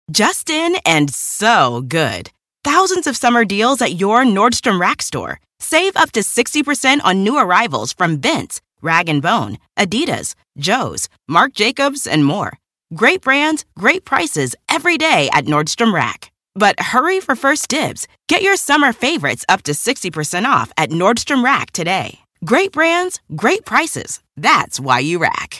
Just in and so good. Thousands of summer deals at your Nordstrom Rack store. Save up to 60% on new arrivals from Vince, Rag & Bone, Adidas, Joe's, Marc Jacobs, and more. Great brands, great prices every day at Nordstrom Rack. But hurry for first dibs. Get your summer favorites up to 60% off at Nordstrom Rack today. Great brands, great prices. That's why you rack.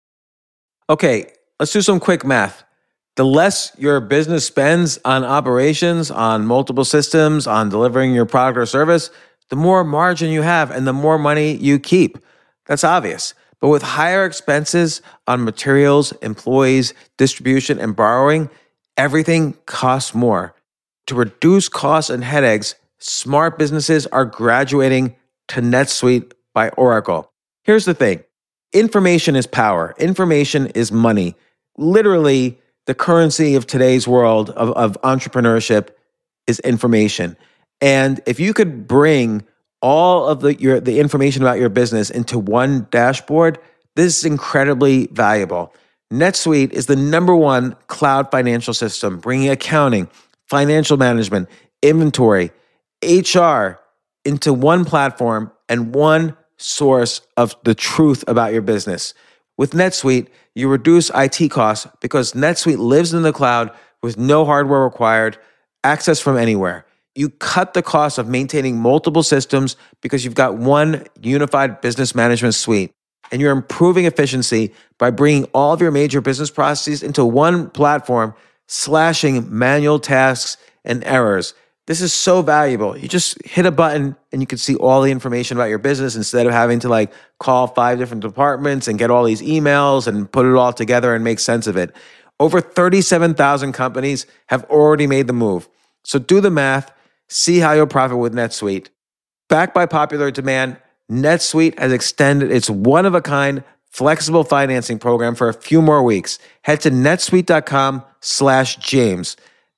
Okay, let's do some quick math. The less your business spends on operations, on multiple systems, on delivering your product or service, the more margin you have and the more money you keep. That's obvious. But with higher expenses on materials, employees, distribution, and borrowing, everything costs more. To reduce costs and headaches, smart businesses are graduating to NetSuite by Oracle. Here's the thing. Information is power. Information is money. Literally, the currency of today's world of entrepreneurship is information. And if you could bring all of the information about your business into one dashboard, this is incredibly valuable. NetSuite is the #1 cloud financial system, bringing accounting, financial management, inventory, HR into one platform and one source of the truth about your business. With NetSuite, you reduce IT costs because NetSuite lives in the cloud with no hardware required, access from anywhere. You cut the cost of maintaining multiple systems because you've got one unified business management suite. And you're improving efficiency by bringing all of your major business processes into one platform, slashing manual tasks and errors. This is so valuable. You just hit a button and you can see all the information about your business instead of having to call 5 different departments and get all these emails and put it all together and make sense of it. Over 37,000 companies have already made the move. So do the math. See how you'll profit with NetSuite. Backed by popular demand, NetSuite has extended its one-of-a-kind flexible financing program for a few more weeks. Head to netsuite.com/James.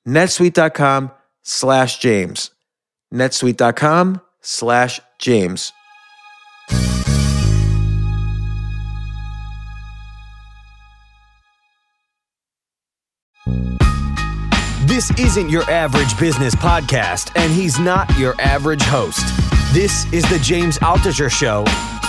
netsuite.com/James. netsuite.com/James. This isn't your average business podcast, and he's not your average host. This is the James Altucher Show.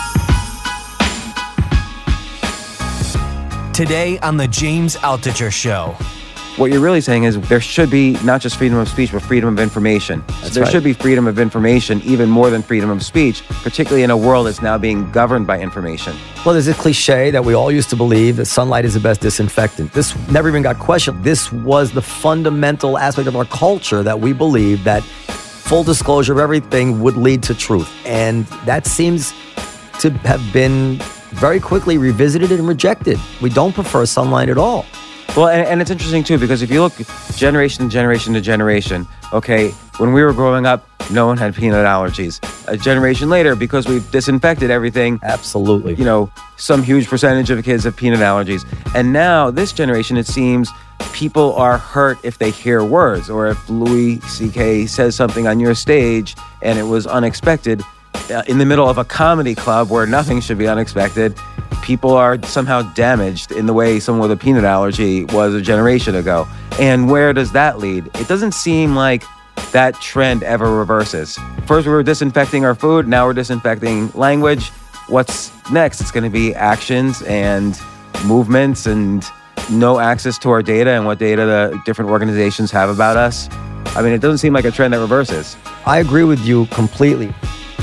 Today on the James Altucher Show. What you're really saying is there should be not just freedom of speech, but freedom of information. So there should be freedom of information even more than freedom of speech, particularly in a world that's now being governed by information. Well, there's a cliche that we all used to believe that sunlight is the best disinfectant. This never even got questioned. This was the fundamental aspect of our culture that we believed that full disclosure of everything would lead to truth. And that seems to have been very quickly revisited and rejected. We don't prefer sunlight at all. Well, and it's interesting too, because if you look generation to generation to generation, okay, when we were growing up, no one had peanut allergies. A generation later, because we've disinfected everything, absolutely, some huge percentage of kids have peanut allergies. And now this generation, it seems people are hurt if they hear words, or if Louis C.K. says something on your stage and it was unexpected, in the middle of a comedy club where nothing should be unexpected, people are somehow damaged in the way someone with a peanut allergy was a generation ago. And where does that lead? It doesn't seem like that trend ever reverses. First, we were disinfecting our food. Now we're disinfecting language. What's next? It's going to be actions and movements and no access to our data and what data the different organizations have about us. I mean, it doesn't seem like a trend that reverses. I agree with you completely.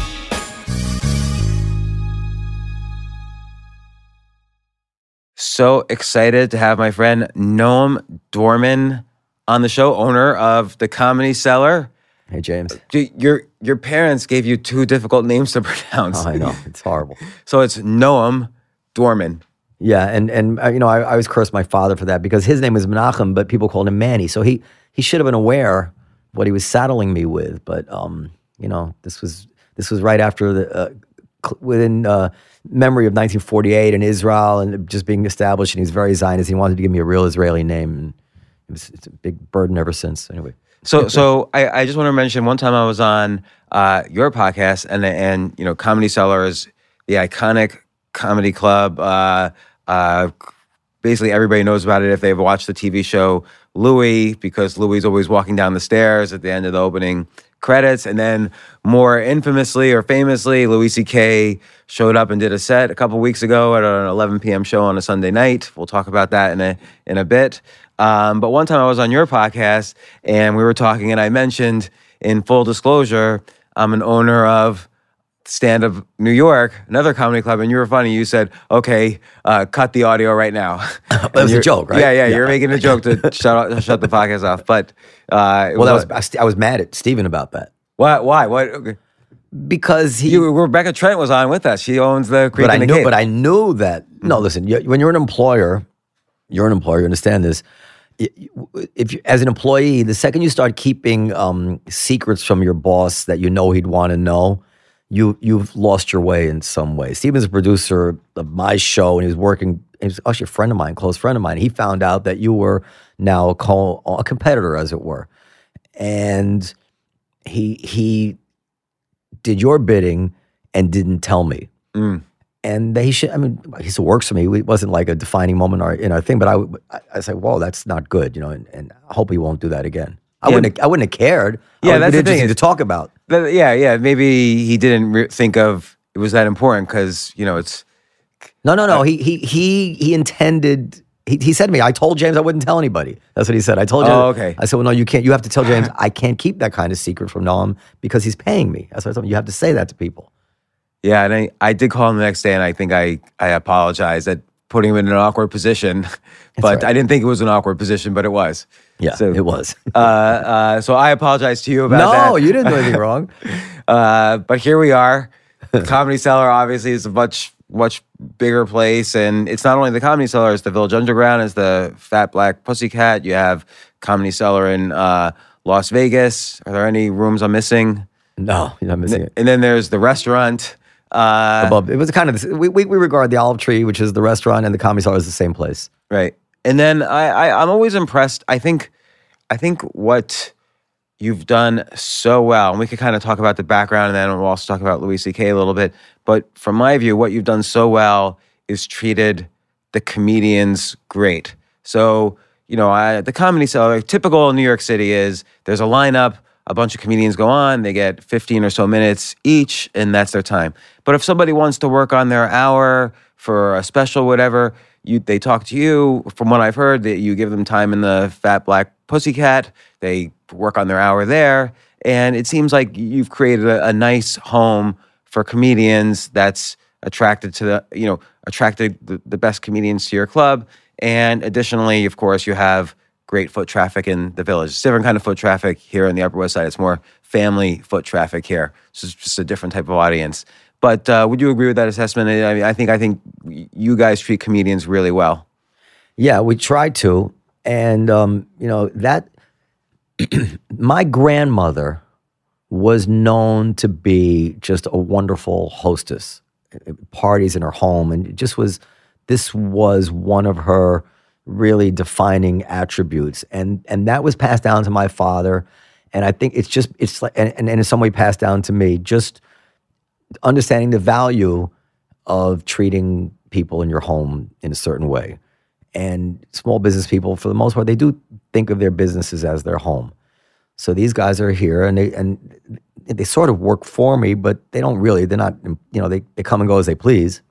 So excited to have my friend Noam Dorman on the show, owner of the Comedy Cellar. Hey, James. Your parents gave you 2 difficult names to pronounce. Oh, I know. It's horrible. So it's Noam Dorman. Yeah, and I always curse my father for that because his name was Menachem, but people called him Manny. So he should have been aware of what he was saddling me with. But this was right after within memory of 1948 in Israel and just being established, and he was very Zionist. He wanted to give me a real Israeli name, and it's a big burden ever since. Anyway. So I just want to mention one time I was on your podcast, and Comedy Cellar is the iconic comedy club, basically everybody knows about it if they've watched the TV show Louis, because Louis is always walking down the stairs at the end of the opening credits. And then more infamously or famously, Louis C.K. showed up and did a set a couple weeks ago at an 11 p.m. show on a Sunday night. We'll talk about that in a bit. But one time I was on your podcast and we were talking, and I mentioned, in full disclosure, I'm an owner of Stand Up New York, another comedy club, and you were funny. You said, "Okay, cut the audio right now." That was a joke, right? Yeah. You're making a joke to shut the podcast off. But I was mad at Steven about that. Why? What? Because Rebecca Trent was on with us. She owns the Creek and the Cave. But I knew that. No, listen. When you're an employer, you understand this. If you, as an employee, the second you start keeping secrets from your boss that you know he'd want to know, you've lost your way in some way. Steven's a producer of my show, and he was actually a friend of mine, close friend of mine. He found out that you were now a competitor, as it were. And he did your bidding and didn't tell me. And he still works for me. It wasn't like a defining moment in our thing, but I said, whoa, that's not good, and I hope he won't do that again. I wouldn't have cared. Yeah, that's the thing to talk about. Yeah. Maybe he didn't think of it was that important because it's. No. He intended. He said to me, "I told James I wouldn't tell anybody." That's what he said. I told you. Oh, okay. I said, "Well, no, you can't. You have to tell James I can't keep that kind of secret from Noam because he's paying me." That's what I told him. You have to say that to people. Yeah, and I did call him the next day, and I think I apologized at putting him in an awkward position, but right. I didn't think it was an awkward position, but it was. Yeah, so, it was. So I apologize to you about that. No, you didn't do anything wrong. But here we are. Comedy Cellar obviously is a much bigger place, and it's not only the Comedy Cellar, it's the Village Underground, it's the Fat Black Pussycat. You have Comedy Cellar in Las Vegas. Are there any rooms I'm missing? No, you're not missing it. And then there's the restaurant. Above. It was kind of, we regard the Olive Tree, which is the restaurant, and the Comedy Cellar as the same place. Right. And then I'm always impressed. I think what you've done so well, and we could kind of talk about the background, and then we'll also talk about Louis C.K. a little bit. But from my view, what you've done so well is treated the comedians great. So, the Comedy Cellar, typical in New York City is there's a lineup, a bunch of comedians go on, they get 15 or so minutes each, and that's their time. But if somebody wants to work on their hour for a special, whatever, they talk to you. From what I've heard, that you give them time in the Fat Black Pussycat. They work on their hour there. And it seems like you've created a nice home for comedians that's attracted to the best comedians to your club. And additionally, of course, you have great foot traffic in the Village. It's a different kind of foot traffic here in the Upper West Side. It's more family foot traffic here. So it's just a different type of audience. But would you agree with that assessment? I mean, I think you guys treat comedians really well. Yeah, we try to. And, that my grandmother was known to be just a wonderful hostess. Parties in her home. And this was one of her really defining attributes. And that was passed down to my father. And I think it's like, and in some way passed down to me, just understanding the value of treating people in your home in a certain way. And small business people, for the most part, they do think of their businesses as their home. So these guys are here, and they sort of work for me, but they don't really. They're not. They come and go as they please.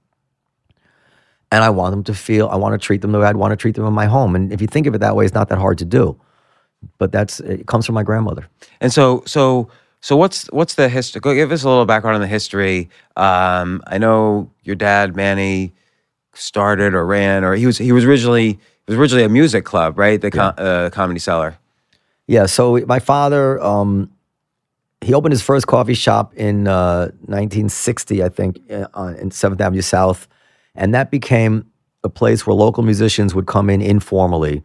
And I want them to feel. I want to treat them the way I'd want to treat them in my home. And if you think of it that way, it's not that hard to do. But it comes from my grandmother. And so what's the history? Go give us a little background on the history. I know your dad, Manny, started or ran, or he was originally a music club, right? The Comedy Cellar. Yeah. So my father, he opened his first coffee shop in 1960, I think, in 7th Avenue South, and that became a place where local musicians would come in informally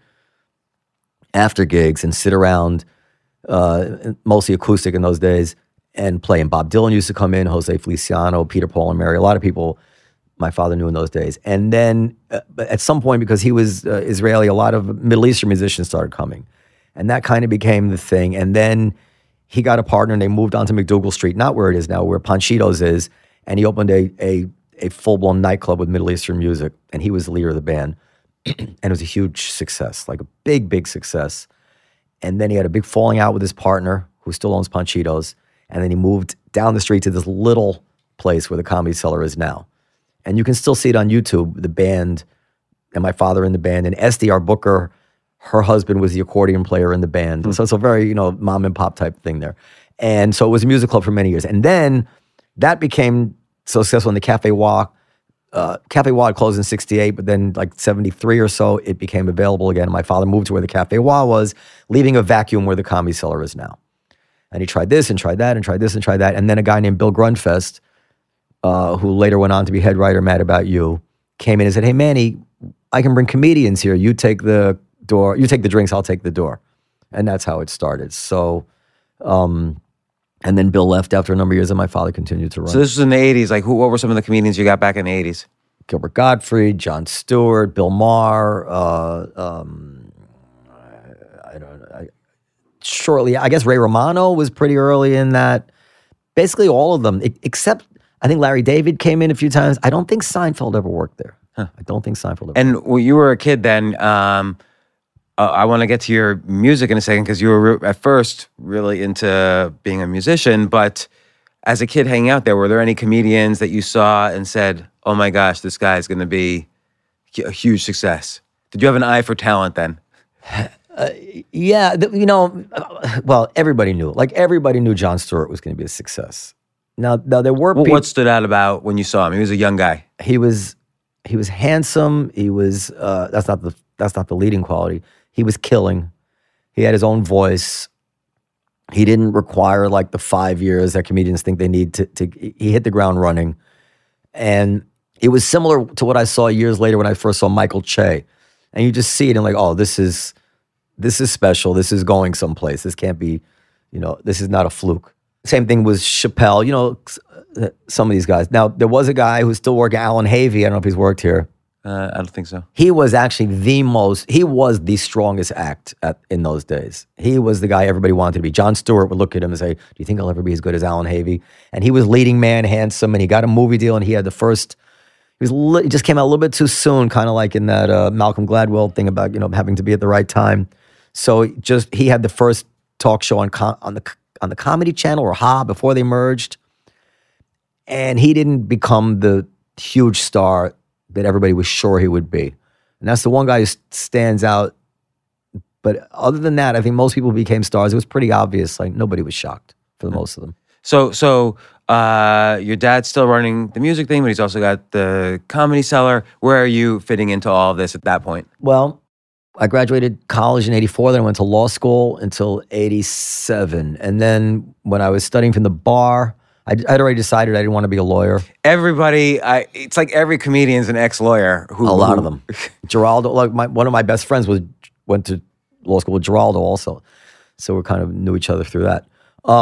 after gigs and sit around, mostly acoustic in those days, and play. And Bob Dylan used to come in, Jose Feliciano, Peter, Paul, and Mary. A lot of people my father knew in those days. And then at some point, because he was Israeli, a lot of Middle Eastern musicians started coming. And that kind of became the thing. And then he got a partner, and they moved on to McDougal Street, not where it is now, where Panchitos is. And he opened a full-blown nightclub with Middle Eastern music, and he was the leader of the band. and it was a huge success, like a big, big success. And then he had a big falling out with his partner, who still owns Panchitos, and then he moved down the street to this little place where the Comedy Cellar is now. And you can still see it on YouTube, the band, and my father in the band, and Esty, our booker, her husband was the accordion player in the band. So it's a very, mom and pop type thing there. And so it was a music club for many years. And then that became so successful in the Cafe Wha. Cafe Wha had closed in 68, but then like 73 or so, it became available again. My father moved to where the Cafe Wha was, leaving a vacuum where the Comedy Cellar is now. And he tried this and tried that and tried this and tried that. And then a guy named Bill Grunfest, who later went on to be head writer, Mad About You, came in and said, hey, Manny, I can bring comedians here. You take the drinks, I'll take the door. And that's how it started. So, and then Bill left after a number of years and my father continued to run. So this was in the 80s. Like, what were some of the comedians you got back in the 80s? Gilbert Gottfried, Jon Stewart, Bill Maher, shortly, I guess Ray Romano was pretty early in that. Basically all of them, except I think Larry David came in a few times. I don't think Seinfeld ever worked there. I don't think Seinfeld ever. And when you were a kid then, I want to get to your music in a second because you were at first really into being a musician, but as a kid hanging out there, were there any comedians that you saw and said, oh my gosh, this guy is going to be a huge success? Did you have an eye for talent then? Yeah, well, everybody knew. Like, everybody knew Jon Stewart was going to be a success. Now there were people. What stood out about when you saw him? He was a young guy. He was handsome. He was, that's not the leading quality. He was killing. He had his own voice. He didn't require like the 5 years that comedians think they need to he hit the ground running. And it was similar to what I saw years later when I first saw Michael Che. And you just see it and like, oh, this is special. This is going someplace. This can't be, this is not a fluke. Same thing with Chappelle, some of these guys. Now, there was a guy who's still working, Alan Havey. I don't know if he's worked here. I don't think so. He was actually he was the strongest act in those days. He was the guy everybody wanted to be. Jon Stewart would look at him and say, do you think I'll ever be as good as Alan Havey? And he was leading man, handsome, and he got a movie deal, and he had the first, he just came out a little bit too soon, kind of like in that Malcolm Gladwell thing about, having to be at the right time. So he had the first talk show on the Comedy Channel or Ha before they merged. And he didn't become the huge star that everybody was sure he would be. And that's the one guy who stands out. But other than that, I think most people became stars. It was pretty obvious. Like, nobody was shocked for the most of them. So your dad's still running the music thing, but he's also got the Comedy Cellar. Where are you fitting into all of this at that point? Well, I graduated college in 84, then I went to law school until 87. And then when I was studying from the bar, I'd already decided I didn't want to be a lawyer. It's like every comedian's an ex-lawyer. A lot of them. Geraldo, like one of my best friends went to law school with Geraldo also. So we kind of knew each other through that.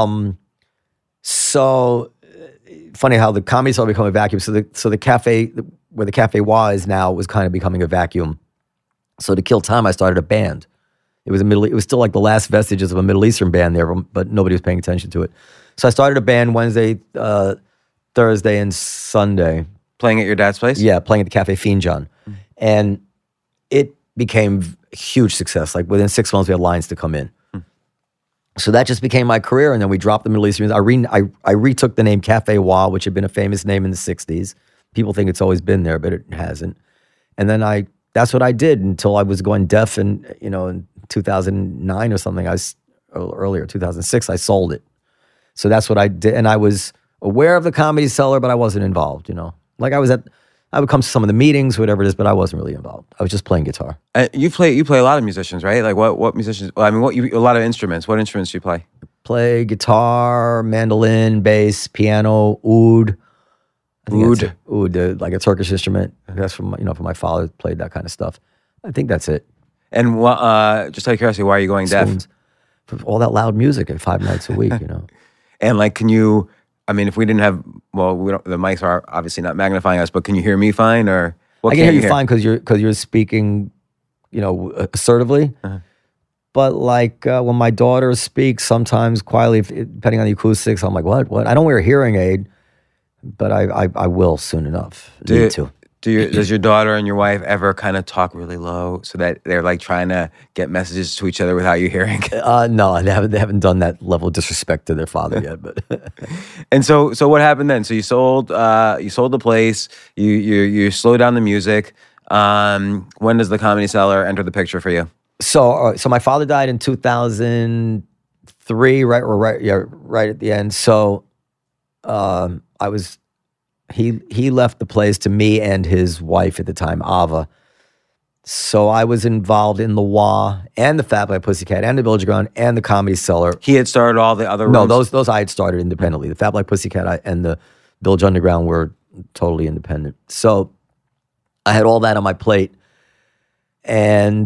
So funny how the Comedy Cellar became a vacuum. So the cafe, where the Cafe Wha is now, was kind of becoming a vacuum. So to kill time, I started a band. It was still like the last vestiges of a Middle Eastern band there, but nobody was paying attention to it. So I started a band Wednesday, Thursday, and Sunday. Playing at your dad's place? Yeah, playing at the Cafe Finjan. Mm-hmm. And it became a huge success. Like within 6 months, we had lines to come in. Mm-hmm. So that just became my career. And then we dropped the Middle Eastern. I retook the name Cafe Wha, which had been a famous name in the 60s. People think it's always been there, but it hasn't. And then that's what I did until I was going deaf in 2009 or something. Earlier, 2006, I sold it. So that's what I did. And I was aware of the Comedy Cellar, but I wasn't involved, Like I would come to some of the meetings, whatever it is, but I wasn't really involved. I was just playing guitar. You play a lot of musicians, right? Like what musicians? Well, I mean, a lot of instruments. What instruments do you play? Play guitar, mandolin, bass, piano, oud. Oud, like a Turkish instrument. That's from my father played that kind of stuff. I think that's it. And just out of curiosity, why are you going deaf? For all that loud music at 5 nights a week, And like, can you? I mean, if we didn't have, the mics are obviously not magnifying us, but can you hear me fine, or what? I can hear you fine because you're speaking, assertively. Uh-huh. But like when my daughter speaks, sometimes quietly, depending on the acoustics, I'm like, what? I don't wear a hearing aid, but I will soon enough. Need to. Does your daughter and your wife ever kind of talk really low so that they're like trying to get messages to each other without you hearing? No, they haven't done that level of disrespect to their father yet. But And so what happened then? So you sold the place. You slowed down the music. When does the Comedy Cellar enter the picture for you? So my father died in 2003, right at the end. So he left the place to me and his wife at the time, Ava. So I was involved in the Wah and the Fat Black Pussycat and the Village Ground and the Comedy Cellar. He had started all the other No, rooms? those I had started independently. The Fat Black Pussycat and the Village Underground were totally independent. So I had all that on my plate. And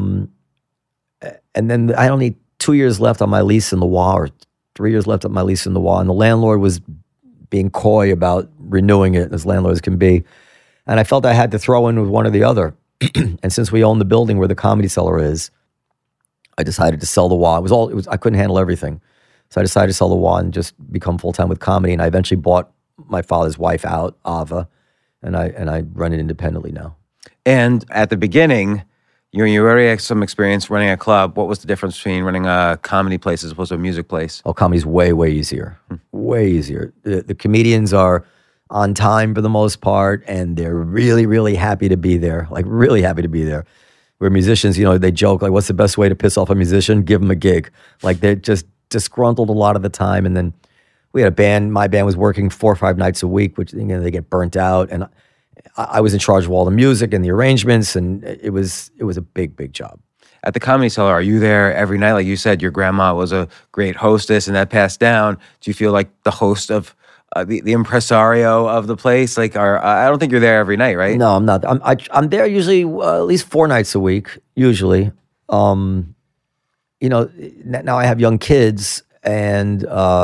then I had only 2 years left on my lease in the Wah, or 3 years left on my lease in the Wah. And the landlord was being coy about renewing it, as landlords can be. And I felt I had to throw in with one or the other. And since we own the building where the Comedy Cellar is, I decided to sell the Wah. I couldn't handle everything. So I decided to sell the Wah and just become full-time with comedy. And I eventually bought my father's wife out, Ava, and I run it independently now. And at the beginning, you already had some experience running a club. What was the difference between running a comedy place as opposed to a music place? Oh, comedy's way, way easier. Way easier. The comedians are on time for the most part, and they're really, really happy to be there. Like, really happy to be there. Where musicians, they joke, like, what's the best way to piss off a musician? Give them a gig. Like, they're just disgruntled a lot of the time. And then we had a band. My band was working 4 or 5 nights a week, which, they get burnt out. And I was in charge of all the music and the arrangements, and it was a big, big job. At the Comedy Cellar, are you there every night? Like you said, your grandma was a great hostess, and that passed down. Do you feel like the host of the impresario of the place? Like, I don't think you're there every night, right? No, I'm not. I'm there usually at least 4 nights a week. Usually, now I have young kids, and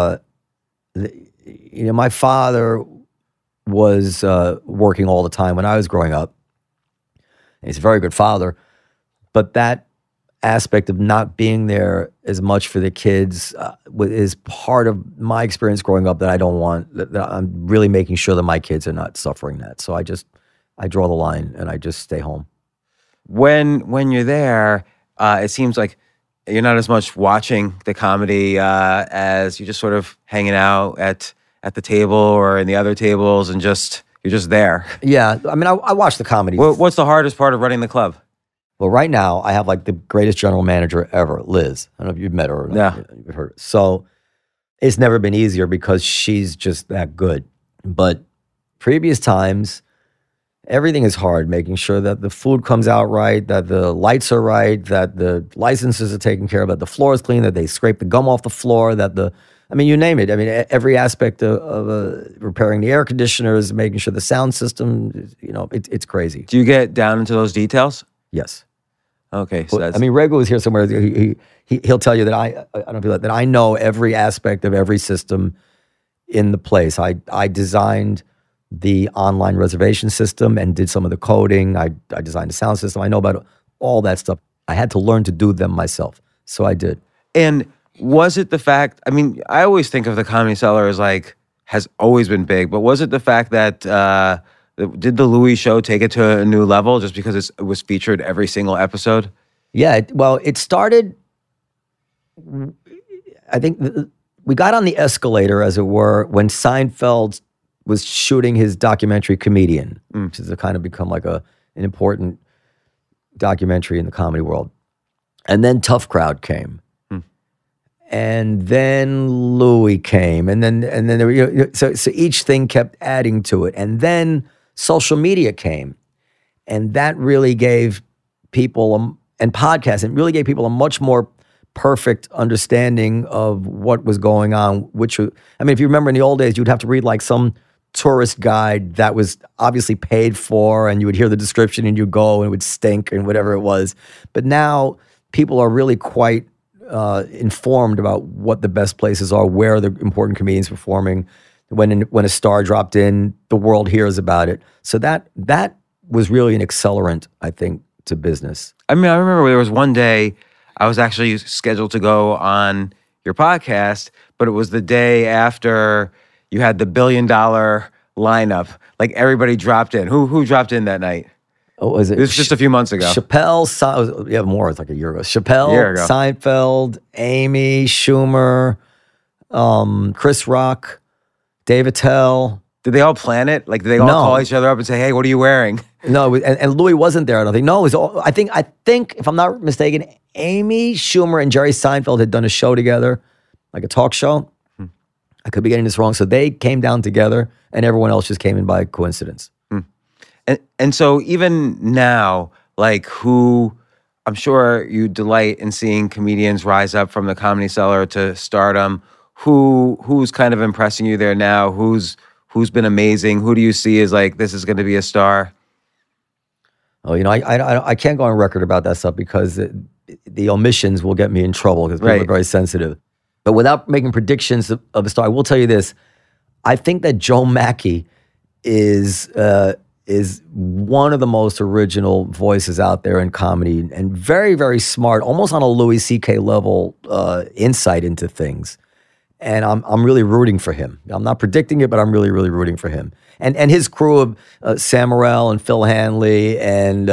my father was working all the time when I was growing up. He's a very good father, but that aspect of not being there as much for the kids is part of my experience growing up that I don't want. That I'm really making sure that my kids are not suffering that. So I draw the line and I just stay home. When you're there, it seems like you're not as much watching the comedy as you're just sort of hanging out at the table or in the other tables, and you're just there. Yeah, I mean, I watch the comedy. What's the hardest part of running the club? Well, right now, I have like the greatest general manager ever, Liz. I don't know if you've met her or not. Yeah. You've heard her. So it's never been easier because she's just that good. But previous times, everything is hard, making sure that the food comes out right, that the lights are right, that the licenses are taken care of, that the floor is clean, that they scrape the gum off the floor, you name it. I mean, every aspect of repairing the air conditioners, making sure the sound system, it's crazy. Do you get down into those details? Yes. Okay, so that's... Rego is here somewhere. He'll tell you that I don't feel that I know every aspect of every system in the place. I designed the online reservation system and did some of the coding. I designed the sound system. I know about all that stuff. I had to learn to do them myself, so I did. And was it the fact, I always think of the Comedy Cellar as like, has always been big, but was it the fact that, did the Louis show take it to a new level just because it was featured every single episode? Yeah, it started, I think we got on the escalator, as it were, when Seinfeld was shooting his documentary Comedian, which has kind of become like an important documentary in the comedy world. And then Tough Crowd came. And then Louis came, and then there were, so each thing kept adding to it, and then social media came, and that really gave people and podcasting really gave people a much more perfect understanding of what was going on. If you remember in the old days, you'd have to read like some tourist guide that was obviously paid for, and you would hear the description, and you'd go, and it would stink, and whatever it was. But now people are really quite informed about what the best places are, where the important comedians performing. When a star dropped in, the world hears about it. So that was really an accelerant, I think, to business. I remember there was one day I was actually scheduled to go on your podcast, but it was the day after you had the $1 billion lineup? Like everybody dropped in. Who dropped in that night? Oh, was it? It was just a few months ago. Chappelle, yeah, more. It's like a year ago. Chappelle, year ago. Seinfeld, Amy Schumer, Chris Rock, Dave Attell. Did they all plan it? Like, did they all call each other up and say, "Hey, what are you wearing?" No, and Louis wasn't there. I don't think. No, it was all, I think if I'm not mistaken, Amy Schumer and Jerry Seinfeld had done a show together, like a talk show. I could be getting this wrong. So they came down together, and everyone else just came in by coincidence. And so even now, like I'm sure you delight in seeing comedians rise up from the Comedy Cellar to stardom. Who's kind of impressing you there now? Who's been amazing? Who do you see as like, this is going to be a star? Oh, I can't go on record about that stuff because the omissions will get me in trouble because people are very sensitive. But without making predictions of a star, I will tell you this. I think that Joe Mackey is one of the most original voices out there in comedy and very, very smart, almost on a Louis C.K. level insight into things. And I'm really rooting for him. I'm not predicting it, but I'm really, really rooting for him. And his crew of Sam Morril and Phil Hanley and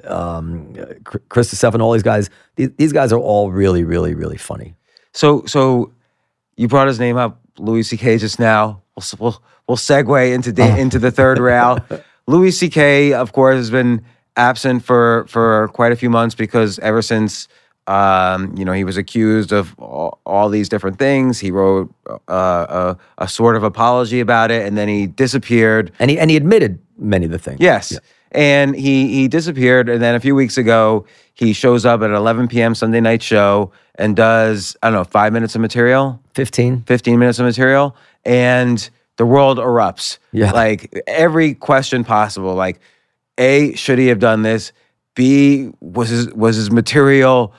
Chris Stefan, all these guys, these guys are all really, really, really funny. So you brought his name up, Louis C.K. just now. We'll segue into the third rail. Louis C.K., of course, has been absent for quite a few months because ever since he was accused of all these different things. He wrote a sort of apology about it, and then he disappeared. And he admitted many of the things. Yes. Yeah. And he disappeared, and then a few weeks ago, he shows up at an 11 p.m. Sunday night show and does, 5 minutes of material? 15 minutes of material, and the world erupts. Yeah. Like, every question possible. Like, A, should he have done this? B, was his material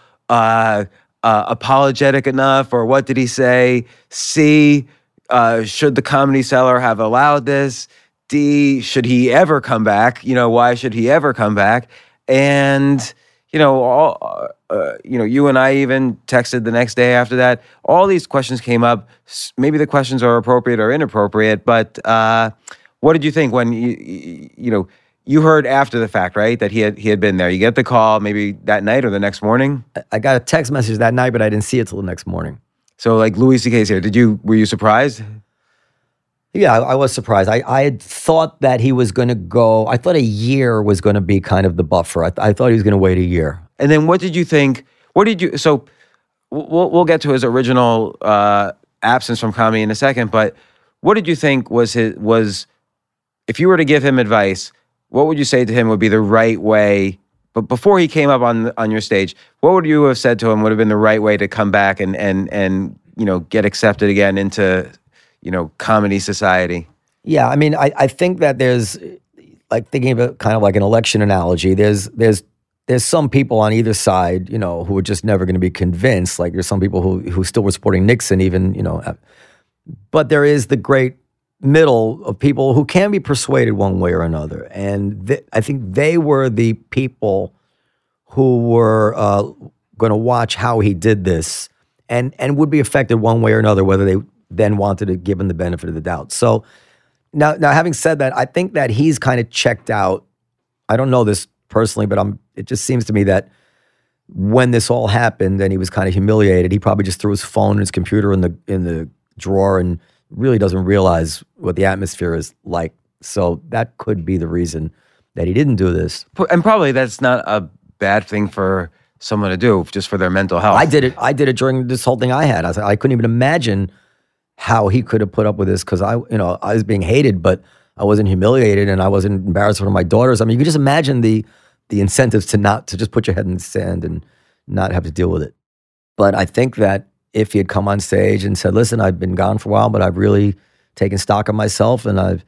apologetic enough, or what did he say? C, should the Comedy Cellar have allowed this? D, should he ever come back? Why should he ever come back? And you and I even texted the next day after that. All these questions came up. Maybe the questions are appropriate or inappropriate, but what did you think when you heard after the fact, right, that he had been there? You get the call maybe that night or the next morning? I got a text message that night, but I didn't see it till the next morning. So, like, Louis C.K.'s here. Were you surprised? Yeah, I was surprised. I had thought that he was going to go. I thought a year was going to be kind of the buffer. I thought he was going to wait a year. And then what did you think? So we'll get to his original absence from comedy in a second, but what did you think was if you were to give him advice, what would you say to him would be the right way? But before he came up on your stage, what would you have said to him would have been the right way to come back and get accepted again into comedy society? Yeah, I mean, I think that there's, like, thinking of it kind of like an election analogy, there's some people on either side, who are just never going to be convinced. Like, there's some people who still were supporting Nixon even, but there is the great middle of people who can be persuaded one way or another. And I think they were the people who were going to watch how he did this and would be affected one way or another, whether they then wanted to give him the benefit of the doubt. So now having said that, I think that he's kind of checked out. I don't know this personally, but it just seems to me that when this all happened and he was kind of humiliated, he probably just threw his phone and his computer in the drawer and really doesn't realize what the atmosphere is like. So that could be the reason that he didn't do this. And probably that's not a bad thing for someone to do, just for their mental health. I did it during this whole thing I had. I couldn't even imagine how he could have put up with this, because I was being hated, but I wasn't humiliated and I wasn't embarrassed in front of my daughters. I mean, you can just imagine the incentives to just put your head in the sand and not have to deal with it. But I think that if he had come on stage and said, "Listen, I've been gone for a while, but I've really taken stock of myself, and I've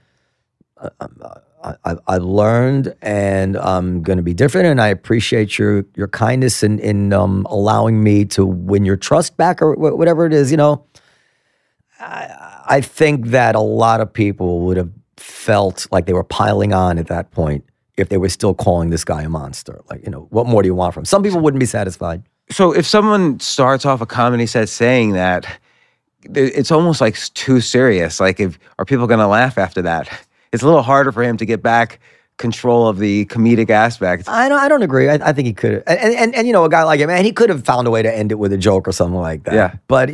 learned, and I'm going to be different, and I appreciate your kindness in allowing me to win your trust back," or whatever it is, I think that a lot of people would have felt like they were piling on at that point if they were still calling this guy a monster. Like, what more do you want from him? Some people wouldn't be satisfied. So if someone starts off a comedy set saying that, it's almost like too serious. Like, are people going to laugh after that? it's a little harder for him to get back control of the comedic aspect. I don't agree. I think he could have. And a guy like him, man, he could have found a way to end it with a joke or something like that. Yeah. But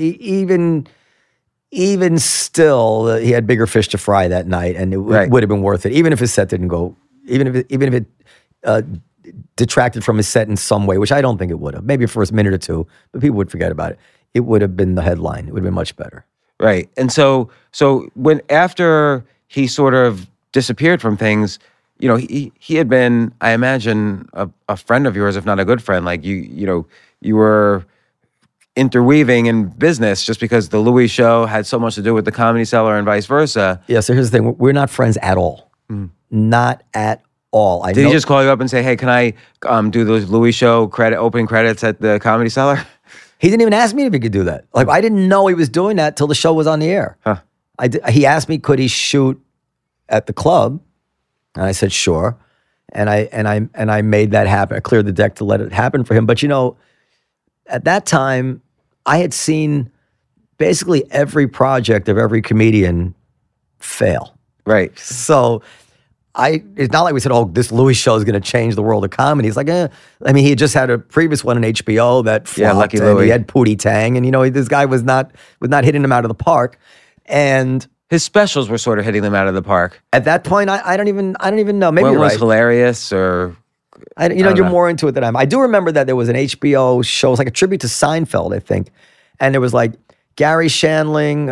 even still, he had bigger fish to fry that night, and it would have been worth it. Even if his set didn't go, even if it detracted from his set in some way, which I don't think it would have. Maybe for a minute or two, but people would forget about it. It would have been the headline. It would have been much better. Right. And so when after he sort of disappeared from things, he had been, I imagine, a friend of yours, if not a good friend. Like you were interweaving in business just because the Louis show had so much to do with the Comedy Cellar and vice versa. Yeah, so here's the thing. We're not friends at all. Not at all. Did he just call you up and say, hey, can I do the Louis show opening credits at the Comedy Cellar? He didn't even ask me if he could do that. Like, I didn't know he was doing that till the show was on the air. Huh. He asked me, could he shoot at the club? And I said, sure. And I made that happen. I cleared the deck to let it happen for him. But at that time, I had seen basically every project of every comedian fail. Right. So it's not like we said, oh, this Louis show is going to change the world of comedy. It's like, he had just had a previous one on HBO that flopped. Yeah, Lucky Louie. He had Pootie Tang, and this guy was not hitting him out of the park. And his specials were sort of hitting them out of the park. At that point, I don't even know. Maybe what you're was right. hilarious, or you're more into it than I am. I do remember that there was an HBO show, it was like a tribute to Seinfeld, I think, and there was like Gary Shandling,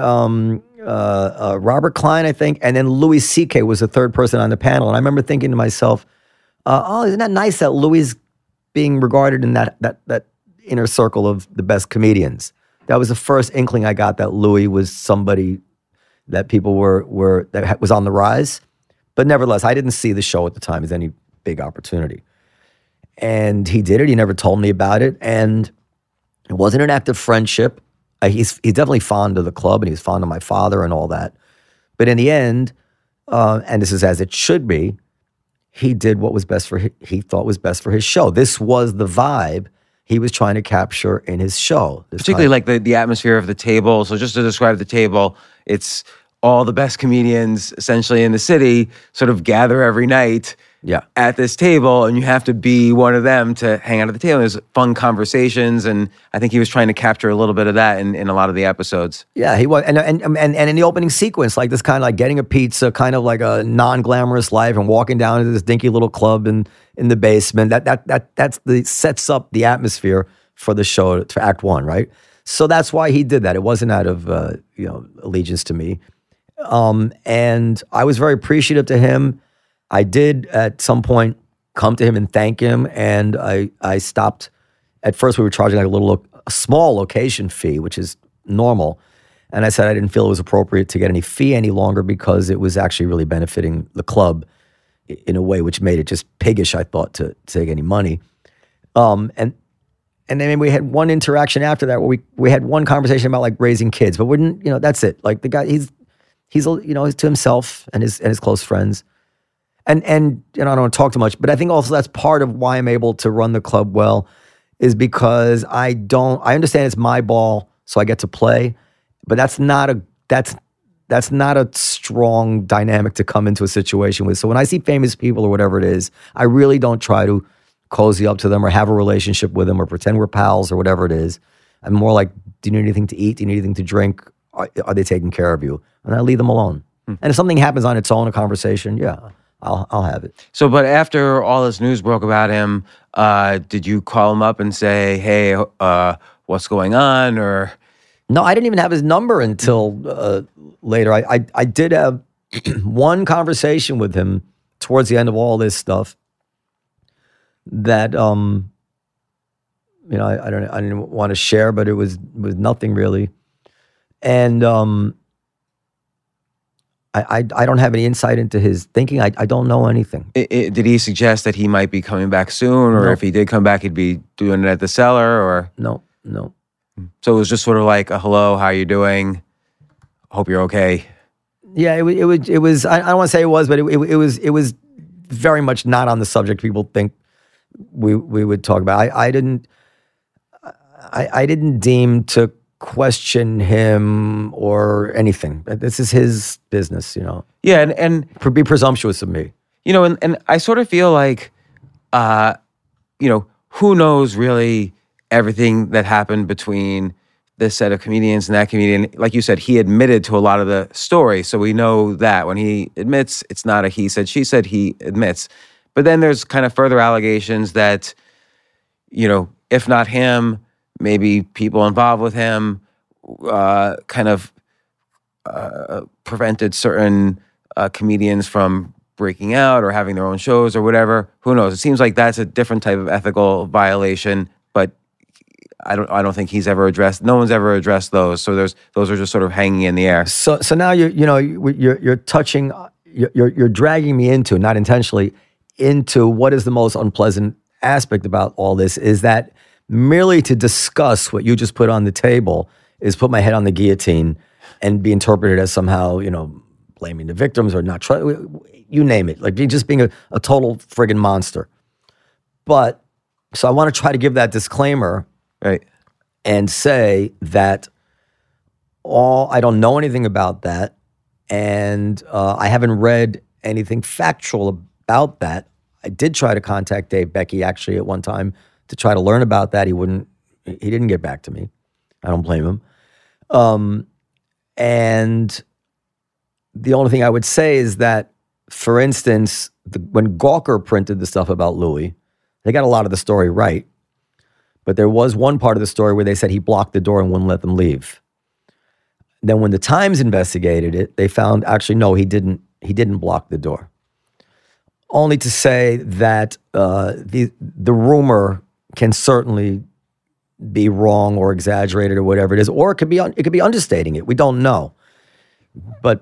Robert Klein, I think, and then Louis C.K. was the third person on the panel. And I remember thinking to myself, isn't that nice that Louis is being regarded in that inner circle of the best comedians? That was the first inkling I got that Louis was somebody that people that was on the rise. But nevertheless, I didn't see the show at the time as any big opportunity. And he did it. He never told me about it. And it wasn't an act of friendship. He's definitely fond of the club, and he's fond of my father and all that. But in the end, and this is as it should be, he did what was best he thought was best for his show. This was the vibe he was trying to capture in his show. Particularly like the atmosphere of the table. So just to describe the table, it's all the best comedians essentially in the city sort of gather every night at this table, and you have to be one of them to hang out at the table. There's fun conversations, and I think he was trying to capture a little bit of that in a lot of the episodes. Yeah, he was. And in the opening sequence, like this kind of like getting a pizza, kind of like a non-glamorous life, and walking down to this dinky little club in the basement, sets up the atmosphere for the show, for Act One, right? So that's why he did that. It wasn't out of allegiance to me. And I was very appreciative to him. I did at some point come to him and thank him, and I stopped. At first, we were charging like a small location fee, which is normal. And I said I didn't feel it was appropriate to get any fee any longer because it was actually really benefiting the club in a way which made it just piggish, I thought, to take any money. And then we had one interaction after that where we had one conversation about like raising kids, but that's it. Like the guy, he's to himself and his close friends. And I don't want to talk too much, but I think also that's part of why I'm able to run the club well, is because I understand it's my ball, so I get to play, but that's not a strong dynamic to come into a situation with. So when I see famous people or whatever it is, I really don't try to cozy up to them or have a relationship with them or pretend we're pals or whatever it is. I'm more like, do you need anything to eat? Do you need anything to drink? Are they taking care of you? And I leave them alone. And if something happens on its own, a conversation, I'll have it. So, but after all this news broke about him, did you call him up and say, hey, what's going on? Or no, I didn't even have his number until later. I did have one conversation with him towards the end of all this stuff that I didn't want to share, but it was nothing really. And I don't have any insight into his thinking. I don't know anything. Did he suggest that he might be coming back soon, or if he did come back, he'd be doing it at the Cellar, or no? So it was just sort of like a hello, how you doing? Hope you're okay. Yeah, it was. I don't want to say it was, but it was very much not on the subject people think we would talk about. I didn't deem to question him or anything. This is his business, you know. Yeah, and Be presumptuous of me. you know, and I sort of feel like, you know, who knows really everything that happened between this set of comedians and that comedian. Like you said, he admitted to a lot of the story, so we know that when he admits, it's not a he said, she said, he admits. But then there's kind of further allegations that, you know, if not him, maybe people involved with him kind of prevented certain comedians from breaking out or having their own shows or whatever. Who knows? It seems like that's a different type of ethical violation, but I don't think he's ever addressed. No one's ever addressed those. So those are just sort of hanging in the air. So now you're touching, you're dragging me into, not intentionally, into what is the most unpleasant aspect about all this, is that merely to discuss what you just put on the table is put my head on the guillotine and be interpreted as somehow, you know, blaming the victims or not trying, you name it, like just being a total friggin' monster. But, so I want to try to give that disclaimer, Right. and say that I don't know anything about that, and I haven't read anything factual about that. I did try to contact Dave Becky actually at one time to try to learn about that. He didn't get back to me. I don't blame him. And the only thing I would say is that, for instance, when Gawker printed the stuff about Louis, they got a lot of the story right. But there was one part of the story where they said he blocked the door and wouldn't let them leave. Then when the Times investigated it, they found actually, no, he didn't block the door. Only to say that the rumor can certainly be wrong or exaggerated or whatever it is, or it could be understating it. We don't know. But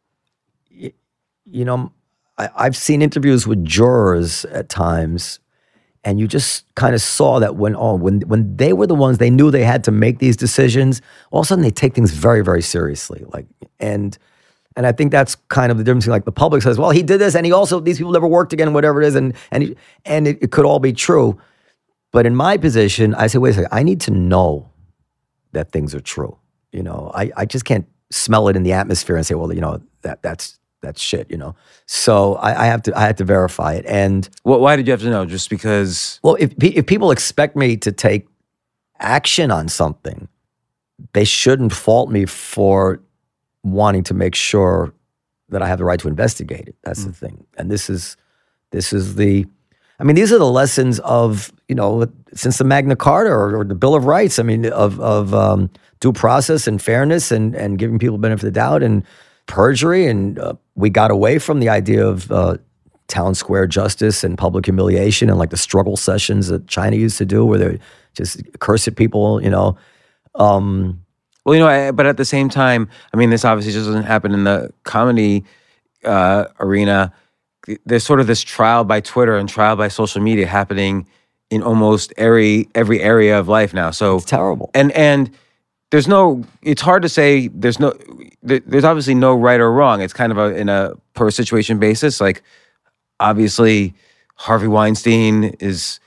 you know, I've seen interviews with jurors at times, and you just kind of saw that when they were the ones, they knew they had to make these decisions, all of a sudden they take things very, very seriously. And I think that's kind of the difference. Like the public says, well, he did this, and he also, these people never worked again, whatever it is, and it could all be true. But in my position, I say, wait a second, I need to know that things are true. You know, I just can't smell it in the atmosphere and say, well, you know, that's shit, you know. So I have to verify it. And Why did you have to know? Just because? well, if people expect me to take action on something, they shouldn't fault me for wanting to make sure that I have the right to investigate it. That's the thing. And this is these are the lessons of, you know, since the Magna Carta or the Bill of Rights. I mean, of due process and fairness and giving people benefit of the doubt and perjury. And we got away from the idea of town square justice and public humiliation and like the struggle sessions that China used to do where they just curse at people, you know. Well, you know, but at the same time, I mean, this obviously just doesn't happen in the comedy arena. There's sort of this trial by Twitter and trial by social media happening in almost every area of life now. So It's terrible. And there's no, it's hard to say, there's obviously no right or wrong. It's kind of in a per situation basis. Like, obviously, Harvey Weinstein is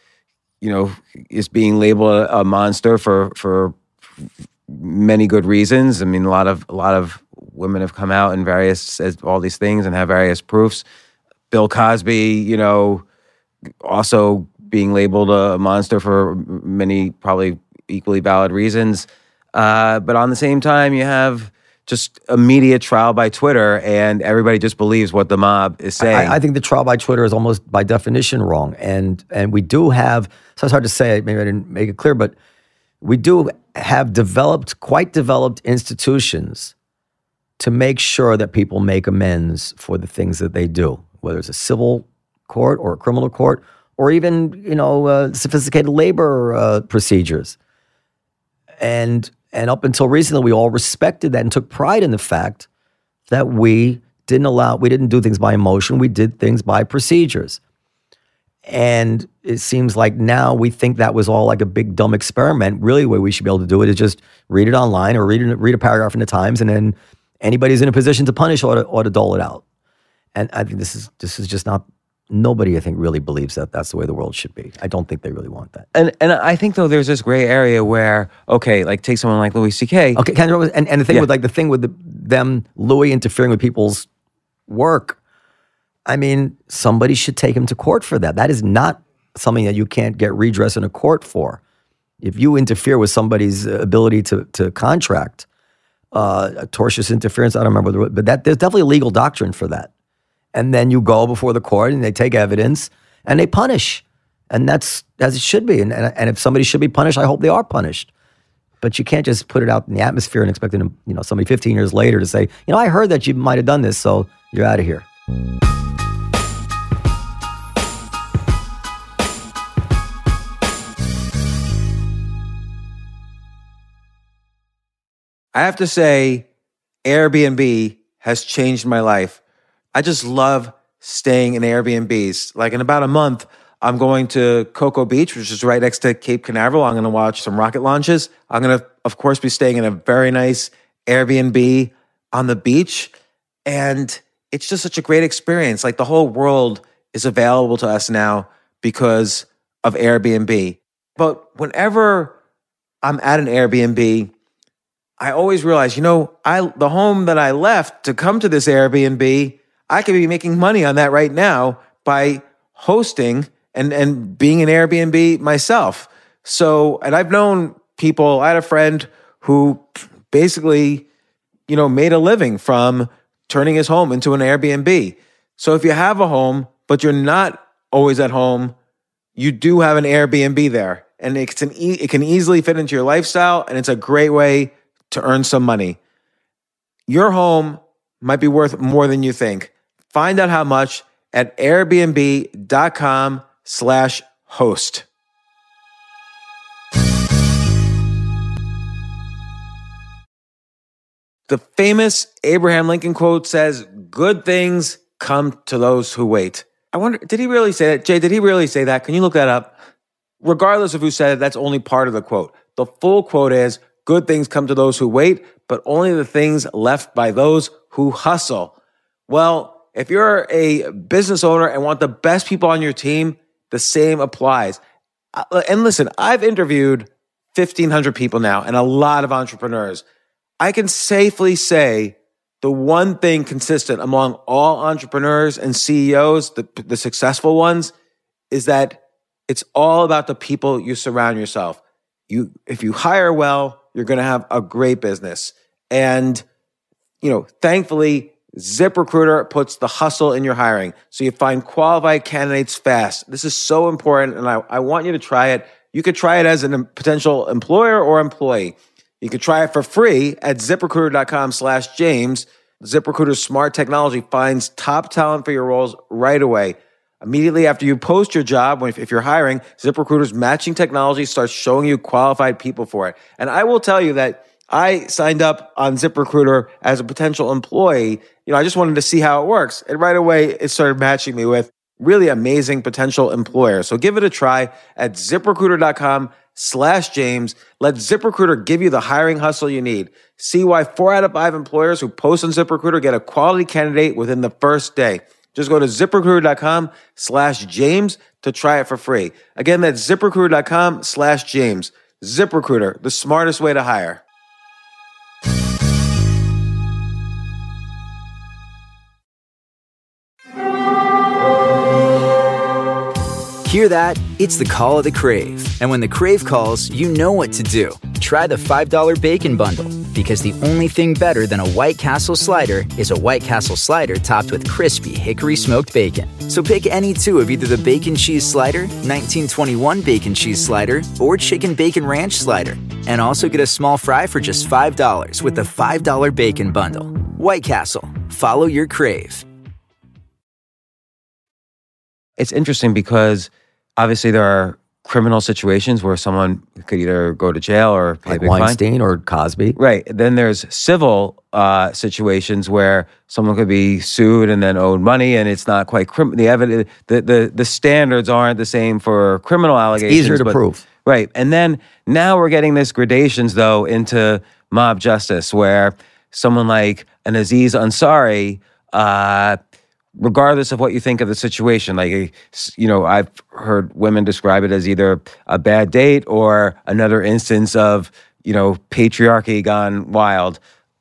being labeled a monster for many good reasons. I mean, a lot of women have come out and said all these things and have various proofs. Bill Cosby, you know, also being labeled a monster for many probably equally valid reasons. But on the same time, you have just immediate trial by Twitter, and everybody just believes what the mob is saying. I think the trial by Twitter is almost by definition wrong. And we do have, so it's hard to say, maybe I didn't make it clear, but we do have quite developed institutions to make sure that people make amends for the things that they do, whether it's a civil court or a criminal court, or even, you know, sophisticated labor procedures. And up until recently, we all respected that and took pride in the fact that we didn't do things by emotion, we did things by procedures. And it seems like now we think that was all like a big dumb experiment. Really, the way we should be able to do it is just read it online or read a paragraph in the Times, and then anybody who's in a position to punish ought to dole it out. And I think this is just not nobody, I think, really believes that that's the way the world should be. I don't think they really want that. And I think, though, there's this gray area where, okay, like take someone like Louis C.K. Okay, and the thing with them, Louis interfering with people's work, I mean, somebody should take him to court for that. That is not something that you can't get redress in a court for. If you interfere with somebody's ability to contract, tortious interference, I don't remember, but there's definitely a legal doctrine for that. And then you go before the court and they take evidence and they punish. And that's as it should be. And if somebody should be punished, I hope they are punished. But you can't just put it out in the atmosphere and expect them, somebody 15 years later to say, I heard that you might have done this, so you're out of here. I have to say, Airbnb has changed my life. I just love staying in Airbnbs. Like in about a month, I'm going to Cocoa Beach, which is right next to Cape Canaveral. I'm going to watch some rocket launches. I'm going to, of course, be staying in a very nice Airbnb on the beach. And it's just such a great experience. Like the whole world is available to us now because of Airbnb. But whenever I'm at an Airbnb, I always realize, the home that I left to come to this Airbnb, I could be making money on that right now by hosting and being an Airbnb myself. So, and I've known people, I had a friend who basically, made a living from turning his home into an Airbnb. So if you have a home, but you're not always at home, you do have an Airbnb there. And it can easily fit into your lifestyle, and it's a great way to earn some money. Your home might be worth more than you think. Find out how much at airbnb.com/host. The famous Abraham Lincoln quote says, "Good things come to those who wait." I wonder, did he really say that? Jay, did he really say that? Can you look that up? Regardless of who said it, that's only part of the quote. The full quote is, "Good things come to those who wait, but only the things left by those who hustle." Well, if you're a business owner and want the best people on your team, the same applies. And listen, I've interviewed 1,500 people now and a lot of entrepreneurs. I can safely say the one thing consistent among all entrepreneurs and CEOs, the successful ones, is that it's all about the people you surround yourself. If you hire well, you're going to have a great business. And, thankfully, ZipRecruiter puts the hustle in your hiring. So you find qualified candidates fast. This is so important, and I want you to try it. You could try it as a potential employer or employee. You could try it for free at ZipRecruiter.com/James. ZipRecruiter's smart technology finds top talent for your roles right away. Immediately after you post your job, if you're hiring, ZipRecruiter's matching technology starts showing you qualified people for it. And I will tell you that I signed up on ZipRecruiter as a potential employee. I just wanted to see how it works. And right away, it started matching me with really amazing potential employers. So give it a try at ZipRecruiter.com/James. Let ZipRecruiter give you the hiring hustle you need. See why 4 out of 5 employers who post on ZipRecruiter get a quality candidate within the first day. Just go to ZipRecruiter.com/James to try it for free. Again, that's ZipRecruiter.com/James. ZipRecruiter, the smartest way to hire. Hear that? It's the call of the Crave. And when the Crave calls, you know what to do. Try the $5 Bacon Bundle, because the only thing better than a White Castle slider is a White Castle slider topped with crispy hickory smoked bacon. So pick any 2 of either the Bacon Cheese Slider, 1921 Bacon Cheese Slider, or Chicken Bacon Ranch Slider. And also get a small fry for just $5 with the $5 Bacon Bundle. White Castle. Follow your Crave. It's interesting because obviously there are criminal situations where someone could either go to jail or pay a big fine. Weinstein or Cosby. Right. Then there's civil situations where someone could be sued and then owed money, and it's not quite the standards aren't the same for criminal allegations. It's easier to prove. Right. And then now we're getting this gradations though into mob justice, where someone like an Aziz Ansari regardless of what you think of the situation, like, I've heard women describe it as either a bad date or another instance of, patriarchy gone wild.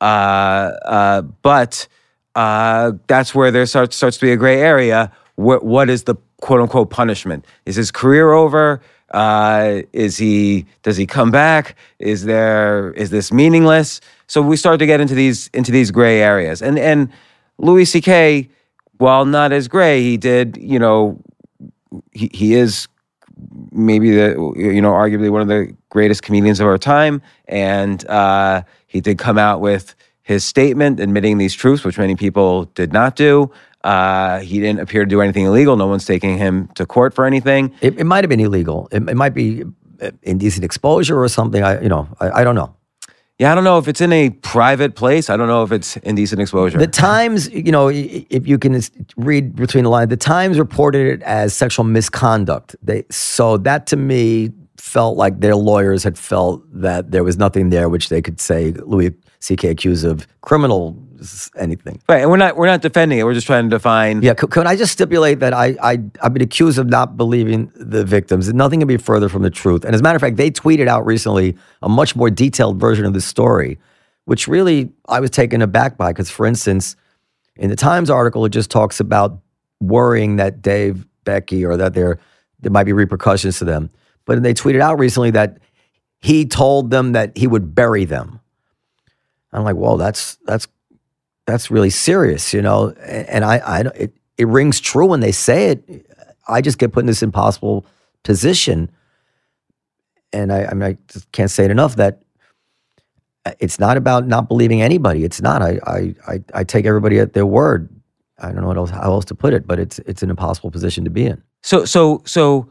But that's where there starts to be a gray area. What is the quote unquote punishment? Is his career over? Does he come back? Is this meaningless? So we start to get into these gray areas. And Louis C.K., while not as gray, he did, he is maybe arguably one of the greatest comedians of our time. And he did come out with his statement admitting these truths, which many people did not do. He didn't appear to do anything illegal. No one's taking him to court for anything. It might have been illegal. It might be indecent exposure or something. I don't know. Yeah, I don't know if it's in a private place. I don't know if it's indecent exposure. The Times, if you can read between the lines, the Times reported it as sexual misconduct. So that to me felt like their lawyers had felt that there was nothing there which they could say Louis C.K. accused of criminal anything. Right, and we're not defending it. We're just trying to define. Yeah, could I just stipulate that I've been accused of not believing the victims. Nothing can be further from the truth. And as a matter of fact, they tweeted out recently a much more detailed version of this story, which really I was taken aback by. Because, for instance, in the Times article, it just talks about worrying that Dave, Becky, or that there might be repercussions to them. But they tweeted out recently that he told them that he would bury them. I'm like, well, that's really serious, And it rings true when they say it. I just get put in this impossible position, and I just can't say it enough that it's not about not believing anybody. It's not. I take everybody at their word. I don't know how else to put it, but it's an impossible position to be in. So,